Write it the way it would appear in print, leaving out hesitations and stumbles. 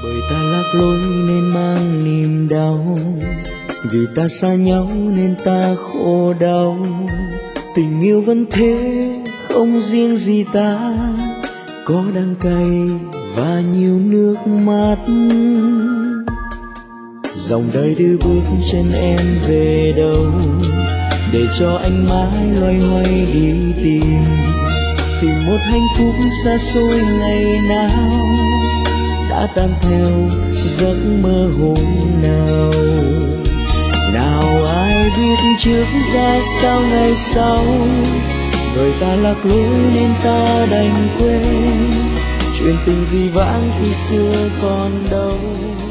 Bởi ta lạc lối nên mang niềm đau, vì ta xa nhau nên ta khổ đau. Tình yêu vẫn thế, không riêng gì ta, có đắng cay và nhiều nước mắt. Dòng đời đưa bước chân em về đâu, để cho anh mãi loay hoay đi tìm một hạnh phúc xa xôi ngày nào đã tan theo giấc mơ hôm nào. Nào ai biết trước ra sao ngày sau, đời ta lạc lối nên ta đành quên chuyện tình dĩ vãng khi xưa còn đâu.